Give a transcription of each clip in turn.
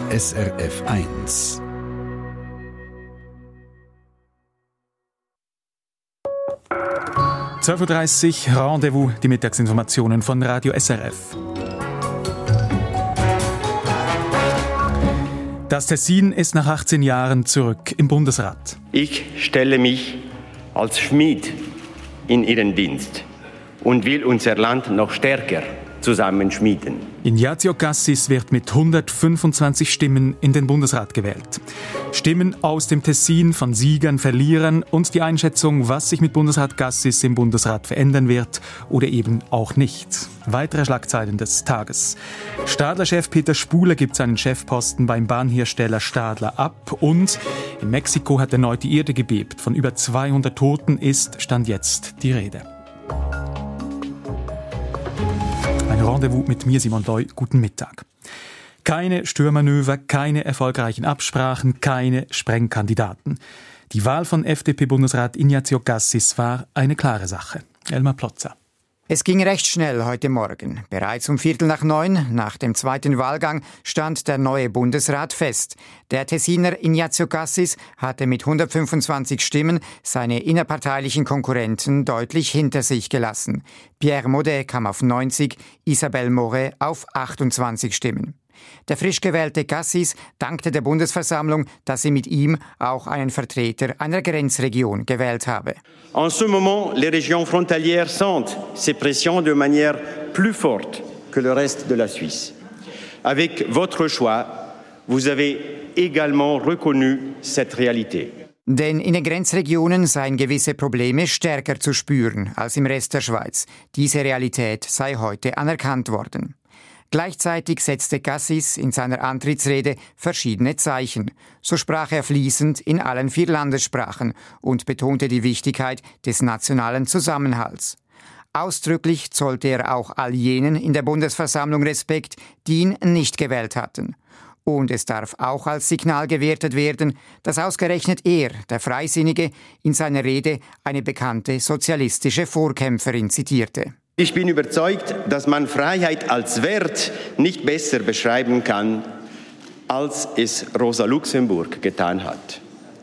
SRF 1. (12:30 Uhr) Rendezvous, die Mittagsinformationen von Radio SRF. Das Tessin ist nach 18 Jahren zurück im Bundesrat. Ich stelle mich als Schmied in Ihren Dienst und will unser Land noch stärker zusammenschmieden. Ignazio Cassis wird mit 125 Stimmen in den Bundesrat gewählt. Stimmen aus dem Tessin von Siegern, Verlierern und die Einschätzung, was sich mit Bundesrat Cassis im Bundesrat verändern wird oder eben auch nicht. Weitere Schlagzeilen des Tages. Stadler-Chef Peter Spuhler gibt seinen Chefposten beim Bahnhersteller Stadler ab und in Mexiko hat erneut die Erde gebebt. Von über 200 Toten ist Stand jetzt die Rede. Ein Rendezvous mit mir, Simon Doy. Guten Mittag. Keine Störmanöver, keine erfolgreichen Absprachen, keine Sprengkandidaten. Die Wahl von FDP-Bundesrat Ignazio Cassis war eine klare Sache. Elmar Plotzer. Es ging recht schnell heute Morgen. Bereits um 8:45, nach dem zweiten Wahlgang, stand der neue Bundesrat fest. Der Tessiner Ignazio Cassis hatte mit 125 Stimmen seine innerparteilichen Konkurrenten deutlich hinter sich gelassen. Pierre Maudet kam auf 90, Isabelle Moret auf 28 Stimmen. Der frisch gewählte Cassis dankte der Bundesversammlung, dass sie mit ihm auch einen Vertreter einer Grenzregion gewählt habe. En ce moment, les régions frontalières sentent ces pressions de manière plus forte que le reste de la Suisse. Avec votre choix, vous avez également reconnu cette réalité. Denn in den Grenzregionen seien gewisse Probleme stärker zu spüren als im Rest der Schweiz. Diese Realität sei heute anerkannt worden. Gleichzeitig setzte Cassis in seiner Antrittsrede verschiedene Zeichen. So sprach er fließend in allen 4 Landessprachen und betonte die Wichtigkeit des nationalen Zusammenhalts. Ausdrücklich zollte er auch all jenen in der Bundesversammlung Respekt, die ihn nicht gewählt hatten. Und es darf auch als Signal gewertet werden, dass ausgerechnet er, der Freisinnige, in seiner Rede eine bekannte sozialistische Vorkämpferin zitierte. Ich bin überzeugt, dass man Freiheit als Wert nicht besser beschreiben kann, als es Rosa Luxemburg getan hat.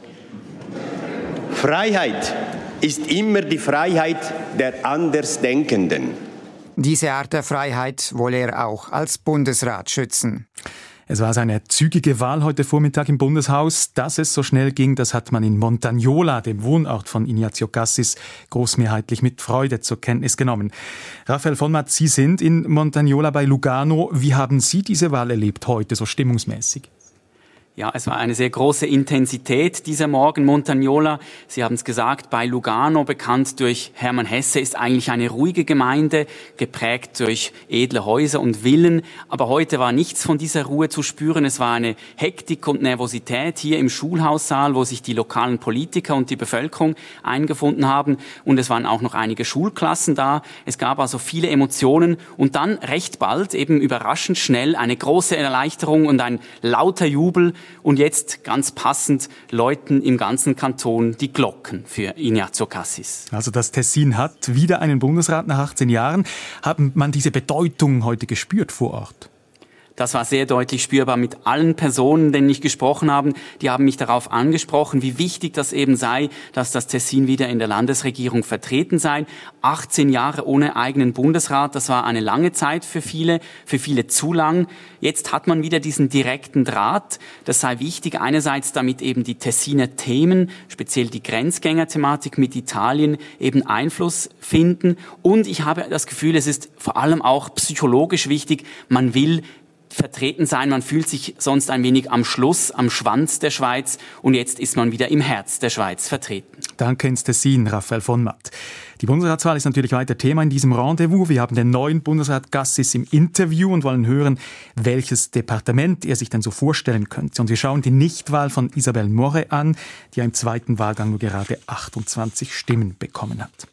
Freiheit ist immer die Freiheit der Andersdenkenden. Diese Art der Freiheit wolle er auch als Bundesrat schützen. Es war seine zügige Wahl heute Vormittag im Bundeshaus. Dass es so schnell ging, das hat man in Montagnola, dem Wohnort von Ignazio Cassis, großmehrheitlich mit Freude zur Kenntnis genommen. Raphael von Matt, Sie sind in Montagnola bei Lugano. Wie haben Sie diese Wahl erlebt heute, so stimmungsmäßig? Ja, es war eine sehr große Intensität dieser Morgen. Montagnola, Sie haben es gesagt, bei Lugano, bekannt durch Hermann Hesse, ist eigentlich eine ruhige Gemeinde, geprägt durch edle Häuser und Villen. Aber heute war nichts von dieser Ruhe zu spüren. Es war eine Hektik und Nervosität hier im Schulhaussaal, wo sich die lokalen Politiker und die Bevölkerung eingefunden haben. Und es waren auch noch einige Schulklassen da. Es gab also viele Emotionen. Und dann recht bald, eben überraschend schnell, eine große Erleichterung und ein lauter Jubel. Und jetzt, ganz passend, läuten im ganzen Kanton die Glocken für Ignazio Cassis. Also das Tessin hat wieder einen Bundesrat nach 18 Jahren. Hat man diese Bedeutung heute gespürt vor Ort? Das war sehr deutlich spürbar mit allen Personen, denen ich gesprochen habe. Die haben mich darauf angesprochen, wie wichtig das eben sei, dass das Tessin wieder in der Landesregierung vertreten sei. 18 Jahre ohne eigenen Bundesrat, das war eine lange Zeit für viele zu lang. Jetzt hat man wieder diesen direkten Draht. Das sei wichtig, einerseits damit eben die Tessiner Themen, speziell die Grenzgängerthematik mit Italien, eben Einfluss finden. Und ich habe das Gefühl, es ist vor allem auch psychologisch wichtig, man will vertreten sein. Man fühlt sich sonst ein wenig am Schluss, am Schwanz der Schweiz und jetzt ist man wieder im Herz der Schweiz vertreten. Danke ins Tessin, Raphael von Matt. Die Bundesratswahl ist natürlich weiter Thema in diesem Rendezvous. Wir haben den neuen Bundesrat Cassis im Interview und wollen hören, welches Departement er sich denn so vorstellen könnte. Und wir schauen die Nichtwahl von Isabelle Moret an, die im zweiten Wahlgang nur gerade 28 Stimmen bekommen hat.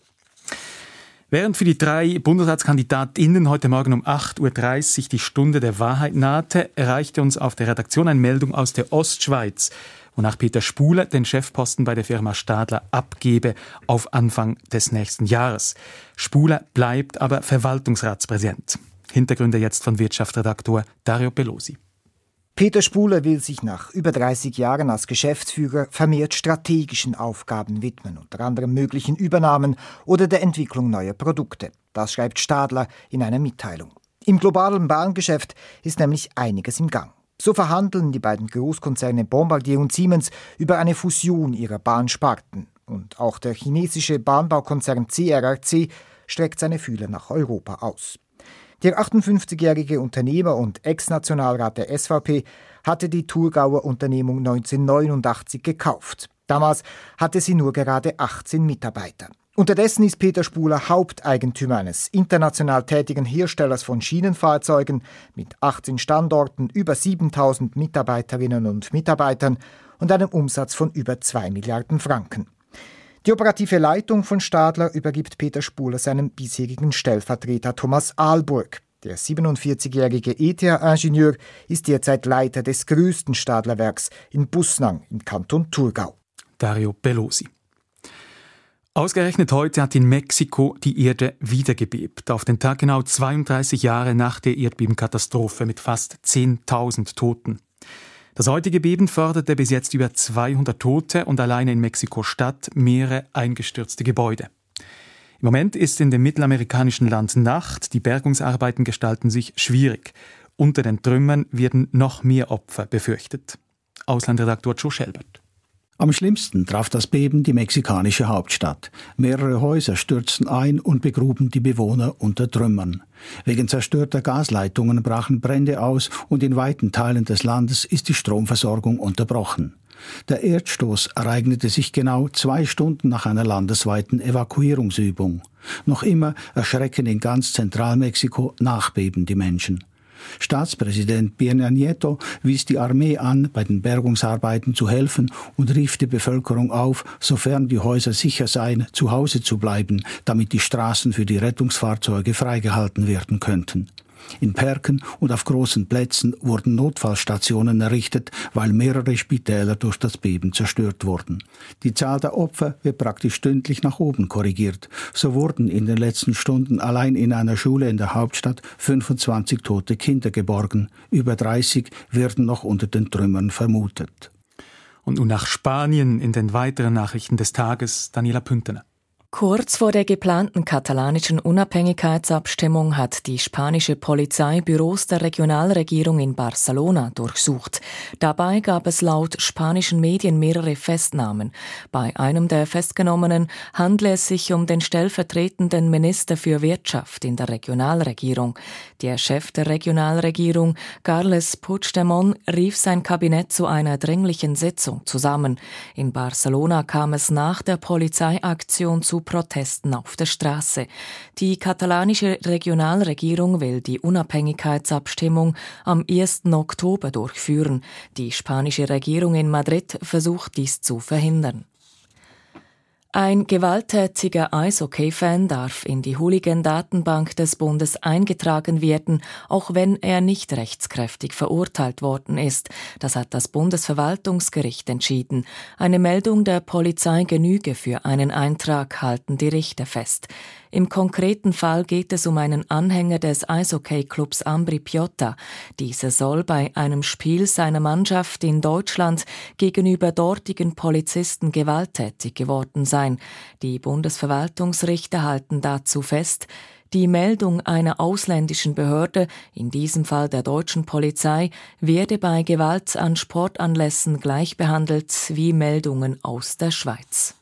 Während für die 3 BundesratskandidatInnen heute Morgen um 8:30 Uhr die Stunde der Wahrheit nahte, erreichte uns auf der Redaktion eine Meldung aus der Ostschweiz, wonach Peter Spuhler den Chefposten bei der Firma Stadler abgebe auf Anfang des nächsten Jahres. Spuhler bleibt aber Verwaltungsratspräsident. Hintergründe jetzt von Wirtschaftsredaktor Dario Pelosi. Peter Spuhler will sich nach über 30 Jahren als Geschäftsführer vermehrt strategischen Aufgaben widmen, unter anderem möglichen Übernahmen oder der Entwicklung neuer Produkte. Das schreibt Stadler in einer Mitteilung. Im globalen Bahngeschäft ist nämlich einiges im Gang. So verhandeln die beiden Großkonzerne Bombardier und Siemens über eine Fusion ihrer Bahnsparten. Und auch der chinesische Bahnbaukonzern CRRC streckt seine Fühler nach Europa aus. Der 58-jährige Unternehmer und Ex-Nationalrat der SVP hatte die Thurgauer Unternehmung 1989 gekauft. Damals hatte sie nur gerade 18 Mitarbeiter. Unterdessen ist Peter Spuhler Haupteigentümer eines international tätigen Herstellers von Schienenfahrzeugen mit 18 Standorten, über 7.000 Mitarbeiterinnen und Mitarbeitern und einem Umsatz von über 2 Milliarden Franken. Die operative Leitung von Stadler übergibt Peter Spuhler seinem bisherigen Stellvertreter Thomas Ahlburg. Der 47-jährige ETH-Ingenieur ist derzeit Leiter des größten Stadlerwerks in Bussnang im Kanton Thurgau. Dario Pelosi. Ausgerechnet heute hat in Mexiko die Erde wieder gebebt. Auf den Tag genau 32 Jahre nach der Erdbebenkatastrophe mit fast 10.000 Toten. Das heutige Beben förderte bis jetzt über 200 Tote und alleine in Mexiko-Stadt mehrere eingestürzte Gebäude. Im Moment ist in dem mittelamerikanischen Land Nacht. Die Bergungsarbeiten gestalten sich schwierig. Unter den Trümmern werden noch mehr Opfer befürchtet. Auslandredaktor Joe Schelbert. Am schlimmsten traf das Beben die mexikanische Hauptstadt. Mehrere Häuser stürzten ein und begruben die Bewohner unter Trümmern. Wegen zerstörter Gasleitungen brachen Brände aus und in weiten Teilen des Landes ist die Stromversorgung unterbrochen. Der Erdstoß ereignete sich genau 2 Stunden nach einer landesweiten Evakuierungsübung. Noch immer erschrecken in ganz Zentralmexiko Nachbeben die Menschen. Staatspräsident Peña Nieto wies die Armee an, bei den Bergungsarbeiten zu helfen und rief die Bevölkerung auf, sofern die Häuser sicher seien, zu Hause zu bleiben, damit die Straßen für die Rettungsfahrzeuge freigehalten werden könnten. In Parken und auf großen Plätzen wurden Notfallstationen errichtet, weil mehrere Spitäler durch das Beben zerstört wurden. Die Zahl der Opfer wird praktisch stündlich nach oben korrigiert. So wurden in den letzten Stunden allein in einer Schule in der Hauptstadt 25 tote Kinder geborgen. Über 30 werden noch unter den Trümmern vermutet. Und nun nach Spanien in den weiteren Nachrichten des Tages, Daniela Püntener. Kurz vor der geplanten katalanischen Unabhängigkeitsabstimmung hat die spanische Polizei Büros der Regionalregierung in Barcelona durchsucht. Dabei gab es laut spanischen Medien mehrere Festnahmen. Bei einem der Festgenommenen handle es sich um den stellvertretenden Minister für Wirtschaft in der Regionalregierung. Der Chef der Regionalregierung, Carles Puigdemont, rief sein Kabinett zu einer dringlichen Sitzung zusammen. In Barcelona kam es nach der Polizeiaktion zu Protesten auf der Straße. Die katalanische Regionalregierung will die Unabhängigkeitsabstimmung am 1. Oktober durchführen. Die spanische Regierung in Madrid versucht dies zu verhindern. Ein gewalttätiger Eishockey-Fan darf in die Hooligan-Datenbank des Bundes eingetragen werden, auch wenn er nicht rechtskräftig verurteilt worden ist. Das hat das Bundesverwaltungsgericht entschieden. Eine Meldung der Polizei genüge für einen Eintrag, halten die Richter fest. Im konkreten Fall geht es um einen Anhänger des Eishockey-Clubs Ambri Piotta. Dieser soll bei einem Spiel seiner Mannschaft in Deutschland gegenüber dortigen Polizisten gewalttätig geworden sein. Die Bundesverwaltungsrichter halten dazu fest, die Meldung einer ausländischen Behörde, in diesem Fall der deutschen Polizei, werde bei Gewalt an Sportanlässen gleich behandelt wie Meldungen aus der Schweiz.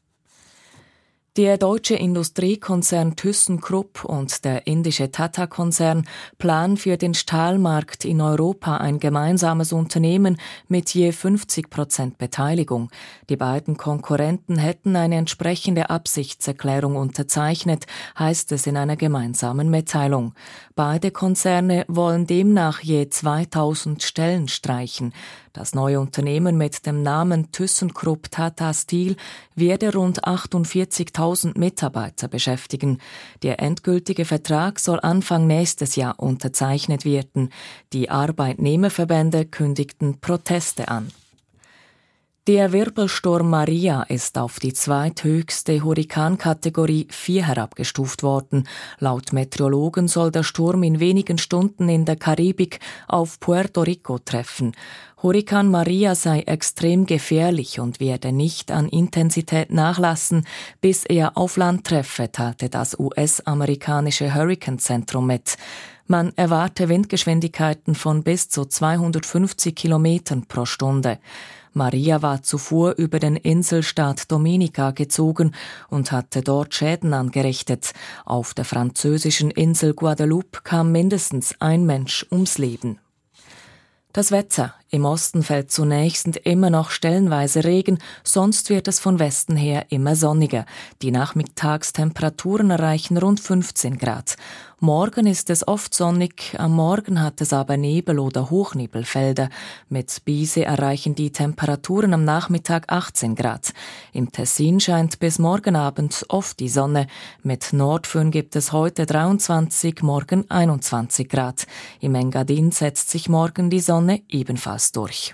Der deutsche Industriekonzern ThyssenKrupp und der indische Tata-Konzern planen für den Stahlmarkt in Europa ein gemeinsames Unternehmen mit je 50% Beteiligung. Die beiden Konkurrenten hätten eine entsprechende Absichtserklärung unterzeichnet, heißt es in einer gemeinsamen Mitteilung. Beide Konzerne wollen demnach je 2000 Stellen streichen. Das neue Unternehmen mit dem Namen ThyssenKrupp Tata Steel werde rund 48.000 Mitarbeiter beschäftigen. Der endgültige Vertrag soll Anfang nächstes Jahr unterzeichnet werden. Die Arbeitnehmerverbände kündigten Proteste an. Der Wirbelsturm Maria ist auf die zweithöchste Hurrikankategorie 4 herabgestuft worden. Laut Meteorologen soll der Sturm in wenigen Stunden in der Karibik auf Puerto Rico treffen. Hurrikan Maria sei extrem gefährlich und werde nicht an Intensität nachlassen, bis er auf Land treffe, teilte das US-amerikanische Hurrikanzentrum mit. Man erwarte Windgeschwindigkeiten von bis zu 250 Kilometern pro Stunde. Maria war zuvor über den Inselstaat Dominica gezogen und hatte dort Schäden angerichtet. Auf der französischen Insel Guadeloupe kam mindestens ein Mensch ums Leben. Das Wetter. Im Osten fällt zunächst immer noch stellenweise Regen, sonst wird es von Westen her immer sonniger. Die Nachmittagstemperaturen erreichen rund 15 Grad. Morgen ist es oft sonnig, am Morgen hat es aber Nebel- oder Hochnebelfelder. Mit Bise erreichen die Temperaturen am Nachmittag 18 Grad. Im Tessin scheint bis morgen Abend oft die Sonne. Mit Nordföhn gibt es heute 23, morgen 21 Grad. Im Engadin setzt sich morgen die Sonne ebenfalls durch.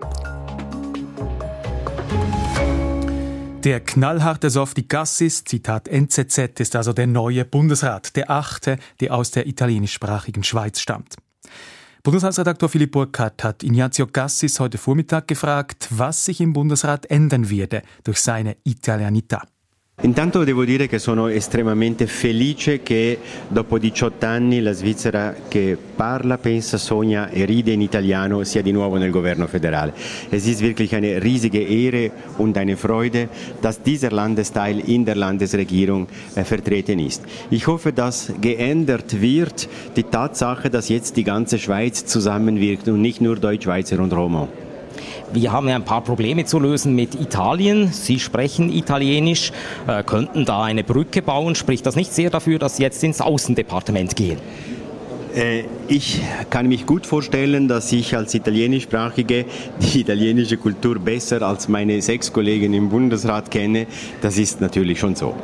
Der knallharte Softy Cassis, Zitat NZZ, ist also der neue Bundesrat, der 8., der aus der italienischsprachigen Schweiz stammt. Bundesratsredaktor Philipp Burkhardt hat Ignazio Cassis heute Vormittag gefragt, was sich im Bundesrat ändern werde durch seine Italianità. Intanto devo dire che sono estremamente felice che dopo 18 anni la Svizzera che parla, pensa, sogna e ride in italiano sia di nuovo nel Governo federale. Es ist wirklich eine riesige Ehre und eine Freude, dass dieser Landesteil in der Landesregierung vertreten ist. Ich hoffe, dass geändert wird die Tatsache, dass jetzt die ganze Schweiz zusammenwirkt und nicht nur Deutschschweizer und Romo. Wir haben ja ein paar Probleme zu lösen mit Italien. Sie sprechen Italienisch, könnten da eine Brücke bauen. Spricht das nicht sehr dafür, dass Sie jetzt ins Außendepartement gehen? Ich kann mich gut vorstellen, dass ich als Italienischsprachige die italienische Kultur besser als meine 6 Kollegen im Bundesrat kenne. Das ist natürlich schon so.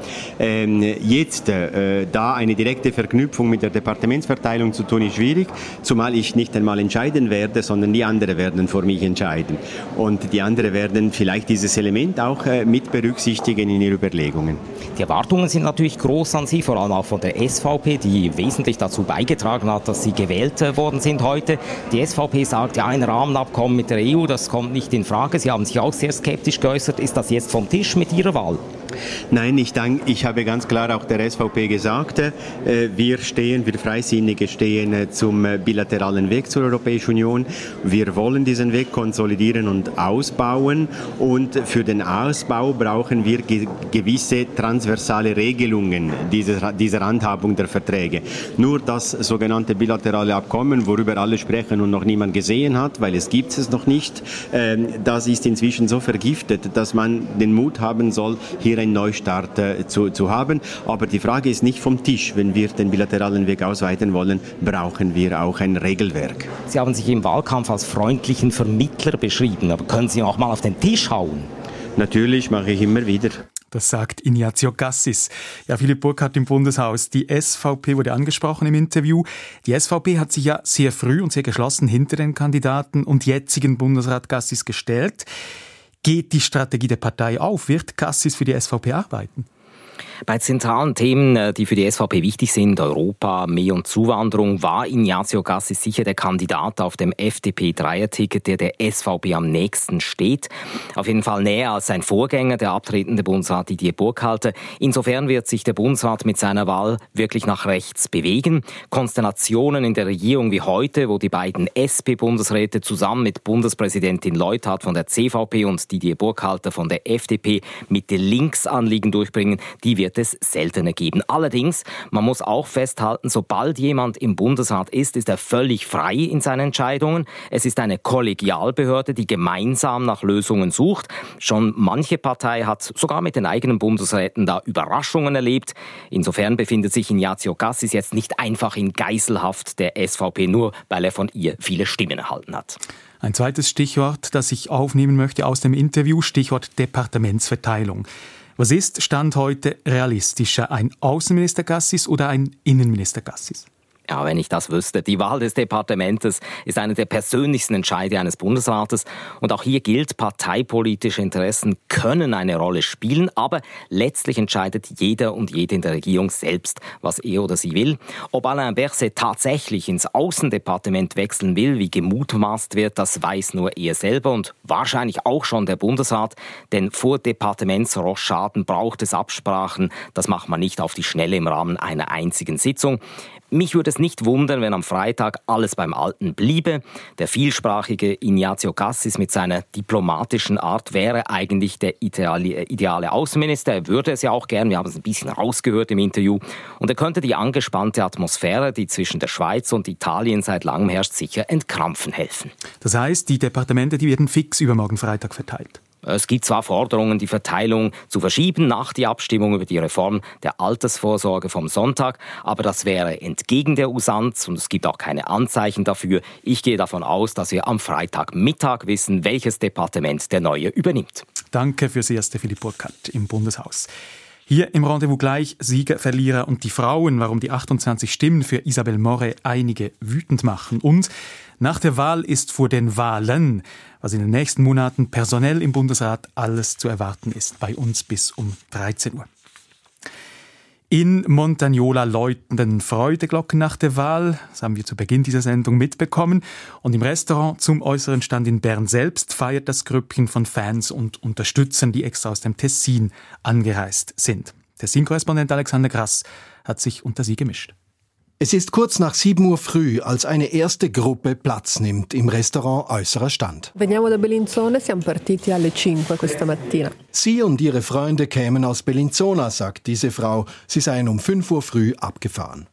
Jetzt da eine direkte Verknüpfung mit der Departementsverteilung zu tun, ist schwierig, zumal ich nicht einmal entscheiden werde, sondern die anderen werden vor mich entscheiden. Und die anderen werden vielleicht dieses Element auch mit berücksichtigen in ihren Überlegungen. Die Erwartungen sind natürlich groß an Sie, vor allem auch von der SVP, die wesentlich dazu beigetragen hat, dass Sie gewählt worden sind heute. Die SVP sagt, ja, ein Rahmenabkommen mit der EU, das kommt nicht in Frage. Sie haben sich auch sehr skeptisch geäußert. Ist das jetzt vom Tisch mit Ihrer Wahl? Nein, ich habe ganz klar auch der SVP gesagt, wir Freisinnige stehen zum bilateralen Weg zur Europäischen Union. Wir wollen diesen Weg konsolidieren und ausbauen. Und für den Ausbau brauchen wir gewisse transversale Regelungen dieser Handhabung der Verträge. Nur das sogenannte bilaterale Abkommen, worüber alle sprechen und noch niemand gesehen hat, weil es gibt es noch nicht, das ist inzwischen so vergiftet, dass man den Mut haben soll, hier einen Neustart zu haben. Aber die Frage ist nicht vom Tisch. Wenn wir den bilateralen Weg ausweiten wollen, brauchen wir auch ein Regelwerk. Sie haben sich im Wahlkampf als freundlichen Vermittler beschrieben, aber können Sie auch mal auf den Tisch hauen? Natürlich, mache ich immer wieder. Das sagt Ignazio Cassis. Ja, Philipp Burkhardt im Bundeshaus. Die SVP wurde angesprochen im Interview. Die SVP hat sich ja sehr früh und sehr geschlossen hinter den Kandidaten und jetzigen Bundesrat Cassis gestellt. Geht die Strategie der Partei auf? Wird Cassis für die SVP arbeiten? Bei zentralen Themen, die für die SVP wichtig sind, Europa, Armee und Zuwanderung, war Ignazio Cassis sicher der Kandidat auf dem FDP-Dreier-Ticket, der SVP am nächsten steht. Auf jeden Fall näher als sein Vorgänger, der abtretende Bundesrat Didier Burkhalter. Insofern wird sich der Bundesrat mit seiner Wahl wirklich nach rechts bewegen. Konstellationen in der Regierung wie heute, wo die beiden SP-Bundesräte zusammen mit Bundespräsidentin Leuthard von der CVP und Didier Burkhalter von der FDP Mitte Linksanliegen durchbringen, die wird es seltener geben. Allerdings, man muss auch festhalten, sobald jemand im Bundesrat ist er völlig frei in seinen Entscheidungen. Es ist eine Kollegialbehörde, die gemeinsam nach Lösungen sucht. Schon manche Partei hat sogar mit den eigenen Bundesräten da Überraschungen erlebt. Insofern befindet sich Ignazio Cassis jetzt nicht einfach in Geiselhaft der SVP, nur weil er von ihr viele Stimmen erhalten hat. Ein zweites Stichwort, das ich aufnehmen möchte aus dem Interview, Stichwort Departementsverteilung. Was ist Stand heute realistischer, ein Außenminister Cassis oder ein Innenminister Cassis? Ja, wenn ich das wüsste. Die Wahl des Departementes ist einer der persönlichsten Entscheide eines Bundesrates. Und auch hier gilt, parteipolitische Interessen können eine Rolle spielen, aber letztlich entscheidet jeder und jede in der Regierung selbst, was er oder sie will. Ob Alain Berset tatsächlich ins Außendepartement wechseln will, wie gemutmaßt wird, das weiß nur er selber und wahrscheinlich auch schon der Bundesrat. Denn vor Departementsrochaden braucht es Absprachen. Das macht man nicht auf die Schnelle im Rahmen einer einzigen Sitzung. Mich würde es nicht wundern, wenn am Freitag alles beim Alten bliebe. Der vielsprachige Ignazio Cassis mit seiner diplomatischen Art wäre eigentlich der ideale Außenminister. Er würde es ja auch gern, wir haben es ein bisschen rausgehört im Interview. Und er könnte die angespannte Atmosphäre, die zwischen der Schweiz und Italien seit langem herrscht, sicher entkrampfen helfen. Das heißt, die Departemente, die werden fix übermorgen Freitag verteilt. Es gibt zwar Forderungen, die Verteilung zu verschieben nach die Abstimmung über die Reform der Altersvorsorge vom Sonntag, aber das wäre entgegen der Usanz und es gibt auch keine Anzeichen dafür. Ich gehe davon aus, dass wir am Freitagmittag wissen, welches Departement der Neue übernimmt. Danke fürs Erste, Philipp Burkhardt im Bundeshaus. Hier im Rendezvous gleich Sieger, Verlierer und die Frauen, warum die 28 Stimmen für Isabelle Moret einige wütend machen. Und nach der Wahl ist vor den Wahlen, was in den nächsten Monaten personell im Bundesrat alles zu erwarten ist. Bei uns bis um 13 Uhr. In Montagnola läuten Freudeglocken nach der Wahl. Das haben wir zu Beginn dieser Sendung mitbekommen. Und im Restaurant zum äußeren Stand in Bern selbst feiert das Grüppchen von Fans und Unterstützern, die extra aus dem Tessin angereist sind. Tessin-Korrespondent Alexander Grass hat sich unter sie gemischt. Es ist kurz nach 7 Uhr früh, als eine erste Gruppe Platz nimmt im Restaurant Äußerer Stand. Veniamo da Bellinzona, siamo partiti alle 5 questa mattina. Sie und ihre Freunde kämen aus Bellinzona, sagt diese Frau. Sie seien um 5 Uhr früh abgefahren.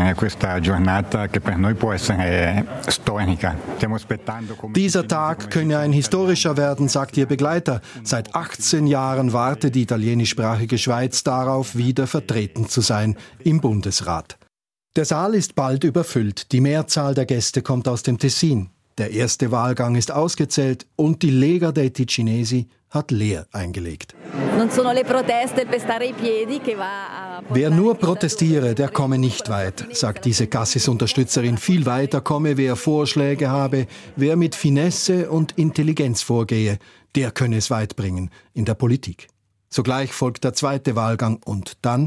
Dieser Tag könne ein historischer werden, sagt ihr Begleiter. Seit 18 Jahren warte die italienischsprachige Schweiz darauf, wieder vertreten zu sein im Bundesrat. Der Saal ist bald überfüllt. Die Mehrzahl der Gäste kommt aus dem Tessin. Der erste Wahlgang ist ausgezählt und die Lega dei Ticinesi hat leer eingelegt. Wer nur protestiere, der komme nicht weit, sagt diese Cassis-Unterstützerin. Viel weiter komme, wer Vorschläge habe, wer mit Finesse und Intelligenz vorgehe, der könne es weit bringen in der Politik. Sogleich folgt der zweite Wahlgang und dann...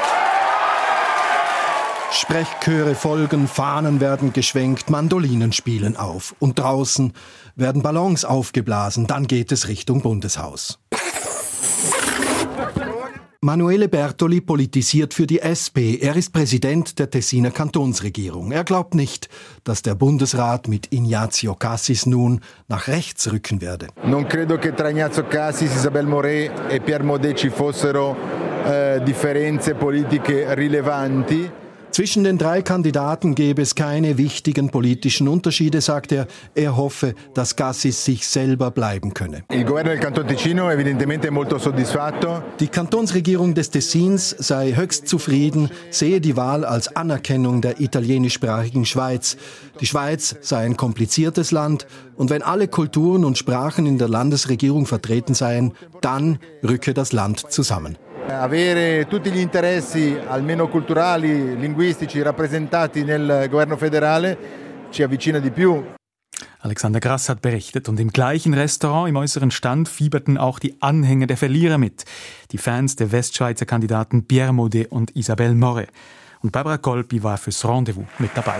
Sprechchöre folgen, Fahnen werden geschwenkt, Mandolinen spielen auf. Und draußen werden Ballons aufgeblasen, dann geht es Richtung Bundeshaus. Manuele Bertoli politisiert für die SP. Er ist Präsident der Tessiner Kantonsregierung. Er glaubt nicht, dass der Bundesrat mit Ignazio Cassis nun nach rechts rücken werde. Non credo che tra Ignazio Cassis, Isabelle Moret e Pierre Maudet ci fossero differenze politiche rilevanti. Zwischen den 3 Kandidaten gäbe es keine wichtigen politischen Unterschiede, sagt er. Er hoffe, dass Cassis sich selber bleiben könne. Il governo del Canton Ticino evidentemente molto soddisfatto. Die Kantonsregierung des Tessins sei höchst zufrieden, sehe die Wahl als Anerkennung der italienischsprachigen Schweiz. Die Schweiz sei ein kompliziertes Land und wenn alle Kulturen und Sprachen in der Landesregierung vertreten seien, dann rücke das Land zusammen. Avere tutti gli interessi, almeno culturali, linguistici, rappresentati nel governo federale ci avvicina di più. Alexander Grass hat berichtet und im gleichen Restaurant im äußeren Stand fieberten auch die Anhänger der Verlierer mit. Die Fans der Westschweizer Kandidaten Pierre Maudet und Isabelle Moret. Und Barbara Colpi war fürs Rendezvous mit dabei.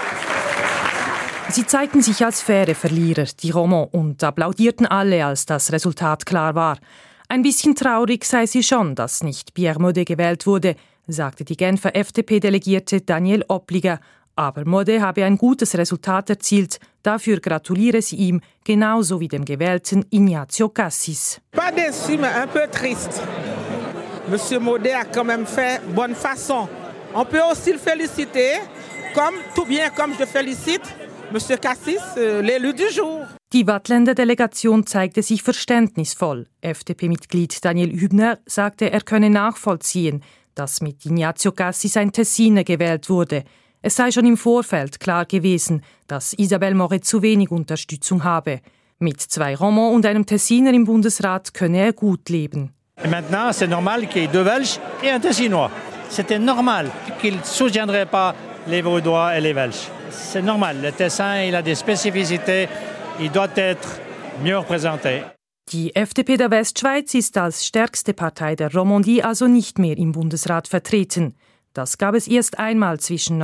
Sie zeigten sich als faire Verlierer, die Romans, und applaudierten alle, als das Resultat klar war. Ein bisschen traurig sei sie schon, dass nicht Pierre Maudet gewählt wurde, sagte die Genfer FDP-Delegierte Danielle Oppliger. Aber Maudet habe ein gutes Resultat erzielt. Dafür gratuliere sie ihm, genauso wie dem gewählten Ignazio Cassis. Pas déçu, mais un peu triste. Monsieur Maudet a quand même fait bonne façon. On peut aussi le féliciter, tout bien comme je félicite Monsieur Cassis, l'élu du jour. Die Waadtländer Delegation zeigte sich verständnisvoll. FDP-Mitglied Daniel Hübner sagte, er könne nachvollziehen, dass mit Ignazio Cassis ein Tessiner gewählt wurde. Es sei schon im Vorfeld klar gewesen, dass Isabelle Moret zu wenig Unterstützung habe. Mit 2 Romans und einem Tessiner im Bundesrat könne er gut leben. Et maintenant, c'est normal qu'il y ait 2 Belges et un Tessinois. C'était normal qu'il ne soutiendrait pas les Vaudois et les Welsh. C'est normal, le Tessin il a des spécificités, il doit être mieux représenté. Die FDP der Westschweiz ist als stärkste Partei der Romandie also nicht mehr im Bundesrat vertreten. Das gab es erst einmal zwischen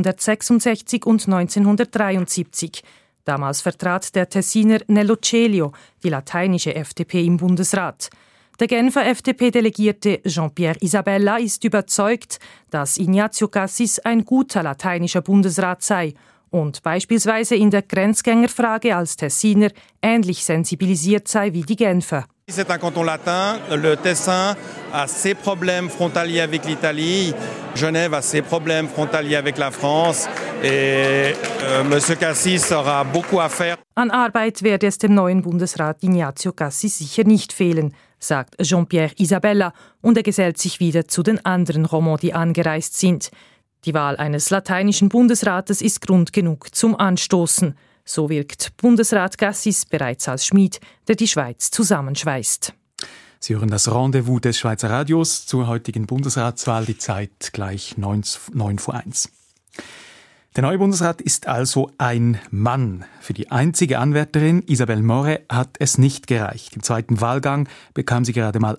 1966 und 1973. Damals vertrat der Tessiner Nello Celio die lateinische FDP im Bundesrat. Der Genfer FDP-Delegierte Jean-Pierre Isabella ist überzeugt, dass Ignazio Cassis ein guter lateinischer Bundesrat sei und beispielsweise in der Grenzgängerfrage als Tessiner ähnlich sensibilisiert sei wie die Genfer. C'est un canton latin. Le Tessin a ses problèmes frontaliers avec l'Italie. Genève a ses problèmes frontaliers avec la France. Et Monsieur Cassis aura beaucoup à faire. An Arbeit werde es dem neuen Bundesrat Ignazio Cassis sicher nicht fehlen, sagt Jean-Pierre Isabella, und er gesellt sich wieder zu den anderen Romans, die angereist sind. Die Wahl eines lateinischen Bundesrates ist Grund genug zum Anstoßen. So wirkt Bundesrat Cassis bereits als Schmied, der die Schweiz zusammenschweißt. Sie hören das Rendezvous des Schweizer Radios zur heutigen Bundesratswahl. Die Zeit gleich 9:01. Der neue Bundesrat ist also ein Mann. Für die einzige Anwärterin, Isabelle Moret, hat es nicht gereicht. Im zweiten Wahlgang bekam sie gerade mal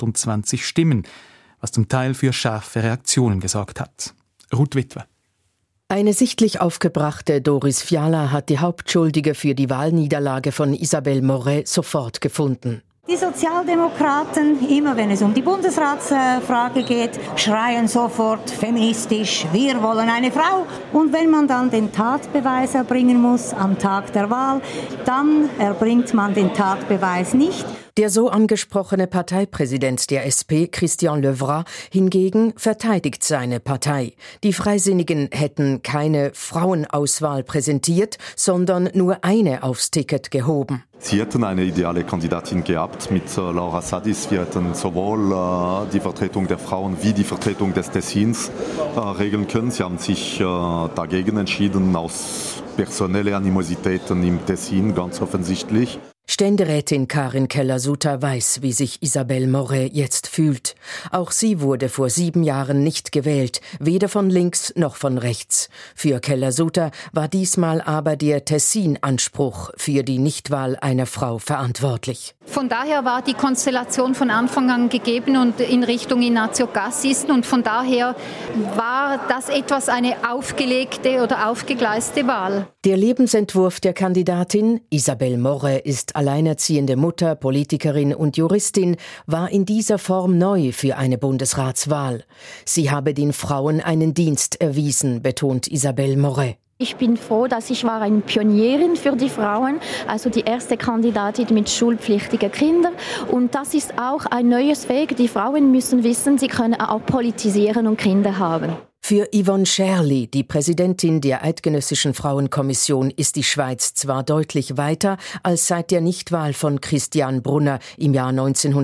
28 Stimmen, was zum Teil für scharfe Reaktionen gesorgt hat. Ruth Witwer. Eine sichtlich aufgebrachte Doris Fiala hat die Hauptschuldige für die Wahlniederlage von Isabelle Moret sofort gefunden. Die Sozialdemokraten, immer wenn es um die Bundesratsfrage geht, schreien sofort feministisch, wir wollen eine Frau. Und wenn man dann den Tatbeweis erbringen muss am Tag der Wahl, dann erbringt man den Tatbeweis nicht. Der so angesprochene Parteipräsident der SP, Christian Levrat, hingegen verteidigt seine Partei. Die Freisinnigen hätten keine Frauenauswahl präsentiert, sondern nur eine aufs Ticket gehoben. Sie hätten eine ideale Kandidatin gehabt mit Laura Sadis. Wir hätten sowohl die Vertretung der Frauen wie die Vertretung des Tessins regeln können. Sie haben sich dagegen entschieden, aus personellen Animositäten im Tessin, ganz offensichtlich. Ständerätin Karin Keller-Sutter weiß, wie sich Isabelle Moret jetzt fühlt. Auch sie wurde vor 7 Jahren nicht gewählt, weder von links noch von rechts. Für Keller-Sutter war diesmal aber der Tessin-Anspruch für die Nichtwahl einer Frau verantwortlich. Von daher war die Konstellation von Anfang an gegeben und in Richtung Ignazio Cassis. Und von daher war das etwas eine aufgelegte oder aufgegleiste Wahl. Der Lebensentwurf der Kandidatin, Isabelle Moret ist alleinerziehende Mutter, Politikerin und Juristin, war in dieser Form neu für eine Bundesratswahl. Sie habe den Frauen einen Dienst erwiesen, betont Isabelle Moret. Ich bin froh, dass ich war eine Pionierin für die Frauen, also die erste Kandidatin mit schulpflichtigen Kindern. Und das ist auch ein neues Weg. Die Frauen müssen wissen, sie können auch politisieren und Kinder haben. Für Yvonne Scherli, die Präsidentin der Eidgenössischen Frauenkommission, ist die Schweiz zwar deutlich weiter als seit der Nichtwahl von Christiane Brunner im Jahr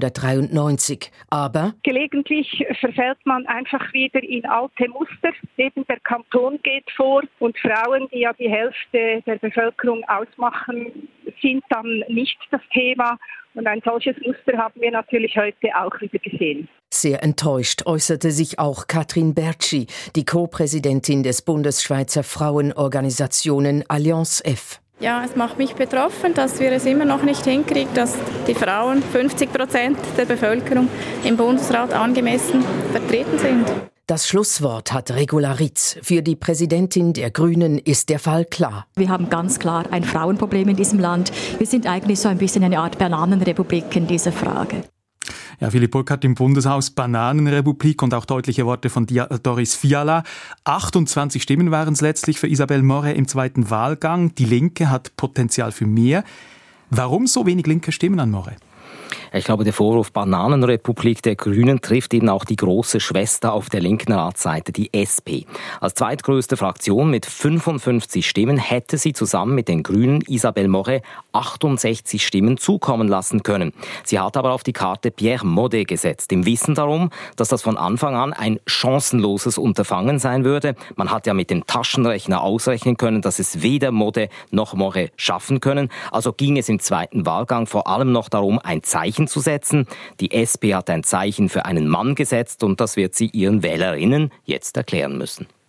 1993, aber gelegentlich verfällt man einfach wieder in alte Muster. Eben der Kanton geht vor und Frauen, die ja die Hälfte der Bevölkerung ausmachen, sind dann nicht das Thema. Und ein solches Muster haben wir natürlich heute auch wieder gesehen. Sehr enttäuscht äußerte sich auch Katrin Bertschi, die Co-Präsidentin des Bundesschweizer Frauenorganisationen Allianz F. Ja, es macht mich betroffen, dass wir es immer noch nicht hinkriegen, dass die Frauen 50% der Bevölkerung im Bundesrat angemessen vertreten sind. Das Schlusswort hat Regula Ritz. Für die Präsidentin der Grünen ist der Fall klar. Wir haben ganz klar ein Frauenproblem in diesem Land. Wir sind eigentlich so ein bisschen eine Art Bananenrepublik in dieser Frage. Ja, Philipp Burkhardt im Bundeshaus, Bananenrepublik und auch deutliche Worte von Doris Fiala. 28 Stimmen waren es letztlich für Isabelle Moret im zweiten Wahlgang. Die Linke hat Potenzial für mehr. Warum so wenig linke Stimmen an Moret? Ich glaube, der Vorwurf Bananenrepublik der Grünen trifft eben auch die große Schwester auf der linken Ratsseite, die SP. Als zweitgrößte Fraktion mit 55 Stimmen hätte sie zusammen mit den Grünen Isabelle Moret 68 Stimmen zukommen lassen können. Sie hat aber auf die Karte Pierre Modet gesetzt, im Wissen darum, dass das von Anfang an ein chancenloses Unterfangen sein würde. Man hat ja mit dem Taschenrechner ausrechnen können, dass es weder Modet noch Moret schaffen können. Also ging es im zweiten Wahlgang vor allem noch darum, ein Zeichen zu setzen. Die SP hat ein Zeichen für einen Mann gesetzt und das wird sie ihren Wählerinnen jetzt erklären müssen.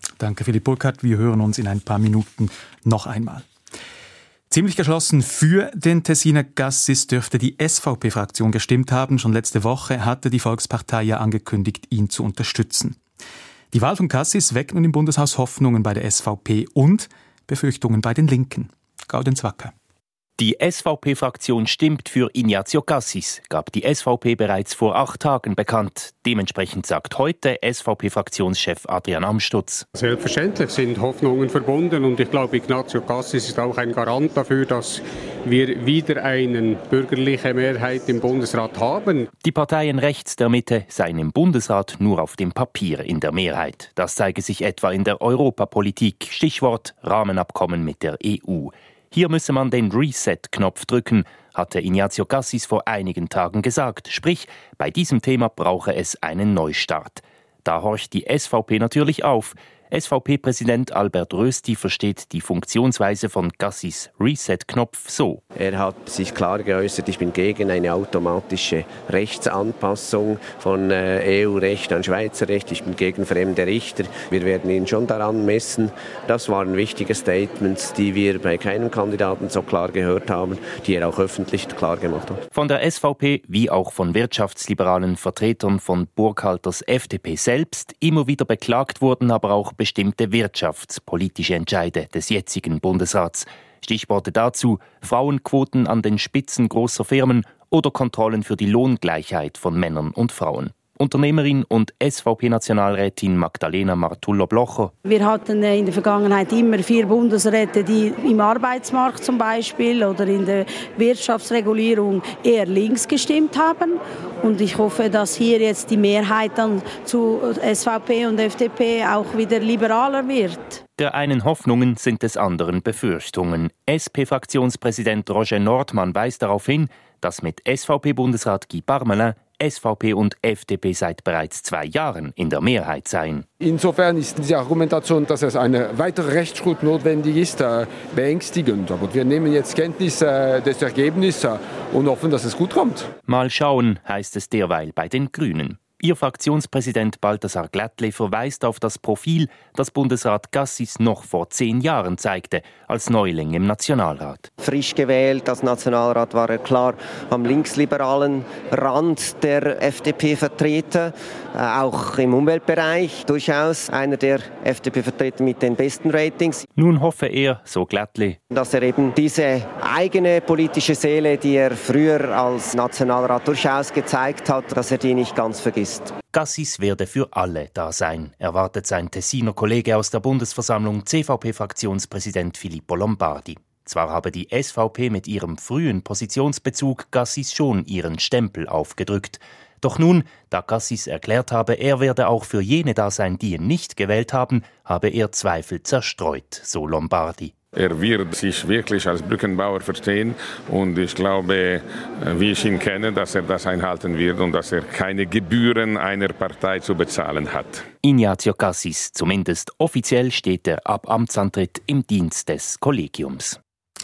Danke, Philipp Burkhardt. Wir hören uns in ein paar Minuten noch einmal. Ziemlich geschlossen für den Tessiner Cassis dürfte die SVP-Fraktion gestimmt haben. Schon letzte Woche hatte die Volkspartei ja angekündigt, ihn zu unterstützen. Die Wahl von Cassis weckt nun im Bundeshaus Hoffnungen bei der SVP und Befürchtungen bei den Linken. Gaudenz Wacker. Die SVP-Fraktion stimmt für Ignazio Cassis, gab die SVP bereits vor 8 Tagen bekannt. Dementsprechend sagt heute SVP-Fraktionschef Adrian Amstutz. Selbstverständlich sind Hoffnungen verbunden und ich glaube, Ignazio Cassis ist auch ein Garant dafür, dass wir wieder eine bürgerliche Mehrheit im Bundesrat haben. Die Parteien rechts der Mitte seien im Bundesrat nur auf dem Papier in der Mehrheit. Das zeige sich etwa in der Europapolitik. Stichwort Rahmenabkommen mit der EU. Hier müsse man den Reset-Knopf drücken, hatte Ignazio Cassis vor einigen Tagen gesagt. Sprich, bei diesem Thema brauche es einen Neustart. Da horcht die SVP natürlich auf. SVP-Präsident Albert Rösti versteht die Funktionsweise von Cassis Reset-Knopf so. Er hat sich klar geäußert, ich bin gegen eine automatische Rechtsanpassung von EU-Recht an Schweizer Recht. Ich bin gegen fremde Richter. Wir werden ihn schon daran messen. Das waren wichtige Statements, die wir bei keinem Kandidaten so klar gehört haben, die er auch öffentlich klar gemacht hat. Von der SVP wie auch von wirtschaftsliberalen Vertretern von Burkhalters FDP selbst immer wieder beklagt wurden aber auch bestimmte wirtschaftspolitische Entscheide des jetzigen Bundesrats. Stichworte dazu: Frauenquoten an den Spitzen großer Firmen oder Kontrollen für die Lohngleichheit von Männern und Frauen. Unternehmerin und SVP-Nationalrätin Magdalena Martullo-Blocher. Wir hatten in der Vergangenheit immer 4 Bundesräte, die im Arbeitsmarkt zum Beispiel oder in der Wirtschaftsregulierung eher links gestimmt haben. Und ich hoffe, dass hier jetzt die Mehrheit dann zu SVP und FDP auch wieder liberaler wird. Der einen Hoffnungen sind des anderen Befürchtungen. SP-Fraktionspräsident Roger Nordmann weist darauf hin, dass mit SVP-Bundesrat Guy Parmelin SVP und FDP seit bereits 2 Jahren in der Mehrheit seien. Insofern ist diese Argumentation, dass es eine weitere Rechtsschritt notwendig ist, beängstigend. Aber wir nehmen jetzt Kenntnis des Ergebnisses und hoffen, dass es gut kommt. Mal schauen, heißt es derweil bei den Grünen. Ihr Fraktionspräsident Balthasar Glättli verweist auf das Profil, das Bundesrat Cassis noch vor 10 Jahren zeigte, als Neuling im Nationalrat. Frisch gewählt als Nationalrat war er klar am linksliberalen Rand der FDP vertreten, auch im Umweltbereich durchaus einer der FDP-Vertreter mit den besten Ratings. Nun hoffe er, so Glättli, dass er eben diese eigene politische Seele, die er früher als Nationalrat durchaus gezeigt hat, dass er die nicht ganz vergisst. Cassis werde für alle da sein, erwartet sein Tessiner Kollege aus der Bundesversammlung, CVP-Fraktionspräsident Filippo Lombardi. Zwar habe die SVP mit ihrem frühen Positionsbezug Cassis schon ihren Stempel aufgedrückt. Doch nun, da Cassis erklärt habe, er werde auch für jene da sein, die ihn nicht gewählt haben, habe er Zweifel zerstreut, so Lombardi. Er wird sich wirklich als Brückenbauer verstehen und ich glaube, wie ich ihn kenne, dass er das einhalten wird und dass er keine Gebühren einer Partei zu bezahlen hat. Ignazio Cassis, zumindest offiziell, steht er ab Amtsantritt im Dienst des Kollegiums.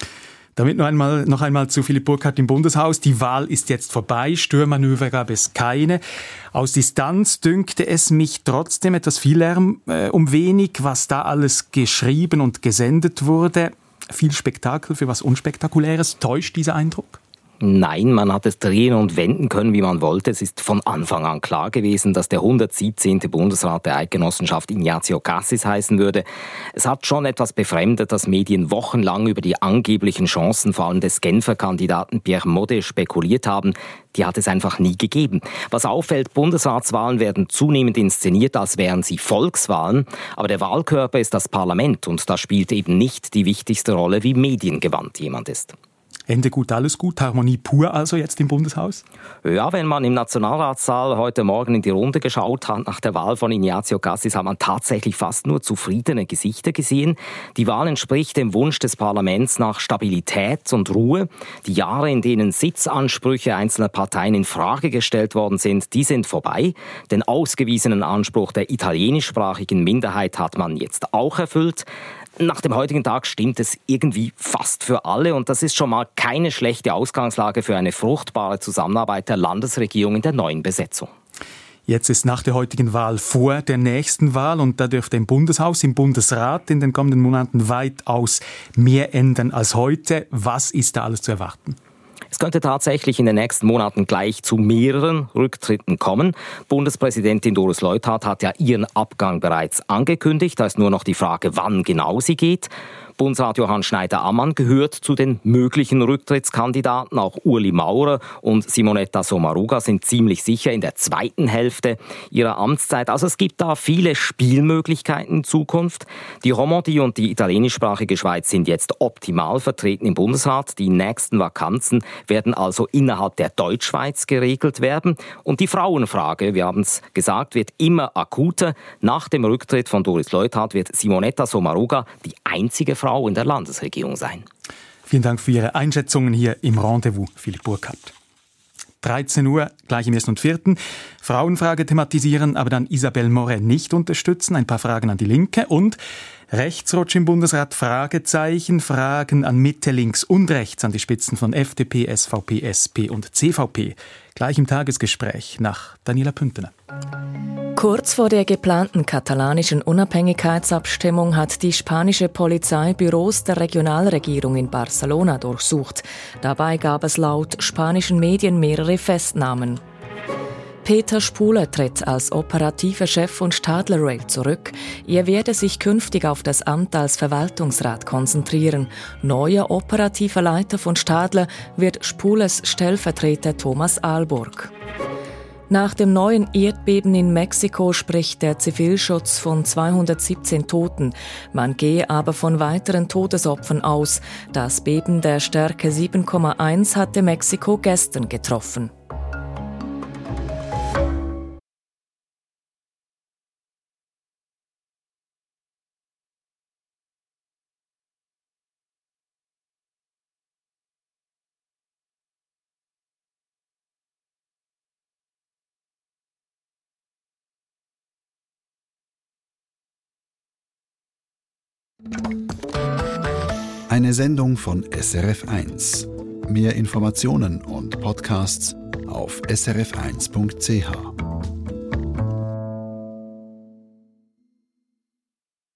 Damit noch einmal zu Philipp Burkhardt im Bundeshaus. Die Wahl ist jetzt vorbei, Störmanöver gab es keine. Aus Distanz dünkte es mich trotzdem etwas viel Lärm um wenig, was da alles geschrieben und gesendet wurde. Viel Spektakel für was Unspektakuläres. Täuscht dieser Eindruck? Nein, man hat es drehen und wenden können, wie man wollte. Es ist von Anfang an klar gewesen, dass der 117. Bundesrat der Eidgenossenschaft Ignazio Cassis heißen würde. Es hat schon etwas befremdet, dass Medien wochenlang über die angeblichen Chancen vor allem des Genfer Kandidaten Pierre Modet spekuliert haben. Die hat es einfach nie gegeben. Was auffällt, Bundesratswahlen werden zunehmend inszeniert, als wären sie Volkswahlen. Aber der Wahlkörper ist das Parlament und da spielt eben nicht die wichtigste Rolle, wie mediengewandt jemand ist. Ende gut, alles gut, Harmonie pur also jetzt im Bundeshaus? Ja, wenn man im Nationalratssaal heute Morgen in die Runde geschaut hat nach der Wahl von Ignazio Cassis, hat man tatsächlich fast nur zufriedene Gesichter gesehen. Die Wahl entspricht dem Wunsch des Parlaments nach Stabilität und Ruhe. Die Jahre, in denen Sitzansprüche einzelner Parteien in Frage gestellt worden sind, die sind vorbei. Den ausgewiesenen Anspruch der italienischsprachigen Minderheit hat man jetzt auch erfüllt. Nach dem heutigen Tag stimmt es irgendwie fast für alle und das ist schon mal keine schlechte Ausgangslage für eine fruchtbare Zusammenarbeit der Landesregierung in der neuen Besetzung. Jetzt ist nach der heutigen Wahl vor der nächsten Wahl und da dürfte im Bundeshaus, im Bundesrat in den kommenden Monaten weitaus mehr ändern als heute. Was ist da alles zu erwarten? Es könnte tatsächlich in den nächsten Monaten gleich zu mehreren Rücktritten kommen. Bundespräsidentin Doris Leuthard hat ja ihren Abgang bereits angekündigt. Da ist nur noch die Frage, wann genau sie geht. Bundesrat Johann Schneider-Ammann gehört zu den möglichen Rücktrittskandidaten. Auch Ueli Maurer und Simonetta Sommaruga sind ziemlich sicher in der zweiten Hälfte ihrer Amtszeit. Also es gibt da viele Spielmöglichkeiten in Zukunft. Die Romandie und die italienischsprachige Schweiz sind jetzt optimal vertreten im Bundesrat. Die nächsten Vakanzen werden also innerhalb der Deutschschweiz geregelt werden. Und die Frauenfrage, wir haben es gesagt, wird immer akuter. Nach dem Rücktritt von Doris Leuthard wird Simonetta Sommaruga die einzige Frau in der Landesregierung sein. Vielen Dank für Ihre Einschätzungen hier im Rendezvous, Philipp Burkhardt. 13 Uhr, gleich im 1. und 4. Frauenfrage thematisieren, aber dann Isabelle Moret nicht unterstützen. Ein paar Fragen an die Linke und Rechtsrutsch im Bundesrat, Fragezeichen, Fragen an Mitte, Links und Rechts, an die Spitzen von FDP, SVP, SP und CVP. Gleich im Tagesgespräch nach Daniela Püntener. Kurz vor der geplanten katalanischen Unabhängigkeitsabstimmung hat die spanische Polizei Büros der Regionalregierung in Barcelona durchsucht. Dabei gab es laut spanischen Medien mehrere Festnahmen. Peter Spuhler tritt als operativer Chef von Stadler Rail zurück. Er werde sich künftig auf das Amt als Verwaltungsrat konzentrieren. Neuer operativer Leiter von Stadler wird Spuhlers Stellvertreter Thomas Ahlburg. Nach dem neuen Erdbeben in Mexiko spricht der Zivilschutz von 217 Toten. Man gehe aber von weiteren Todesopfern aus. Das Beben der Stärke 7,1 hatte Mexiko gestern getroffen. Eine Sendung von SRF1. Mehr Informationen und Podcasts auf srf1.ch.